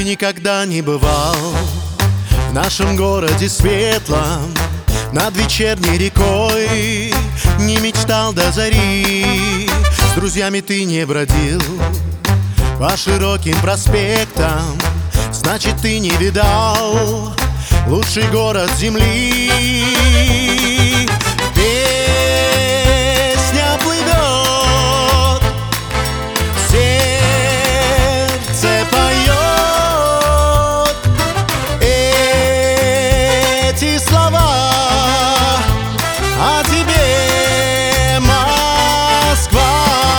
Ты никогда не бывал в нашем городе светлом, над вечерней рекой не мечтал до зари. С друзьями ты не бродил по широким проспектам, значит, ты не видал лучший город земли. Песня плывет, сердце поет эти слова о тебе, Москва.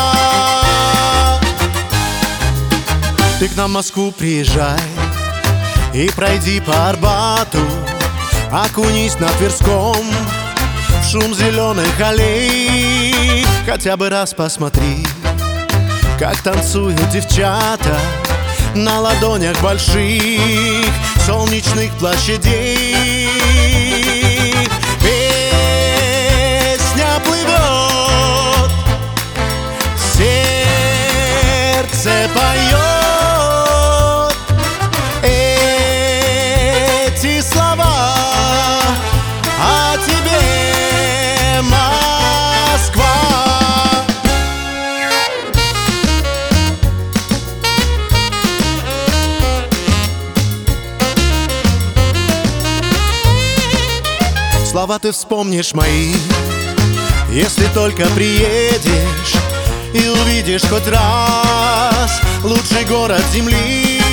Ты к нам в Москву приезжай и пройди по Арбату, окунись на Тверском в шум зеленых аллей. Хотя бы раз посмотри, как танцуют девчата на ладонях больших солнечных площадей. Песня плывет, сердце поет эти слова о тебе, Москва. Слова ты вспомнишь мои, если только приедешь и увидишь хоть раз лучший город земли.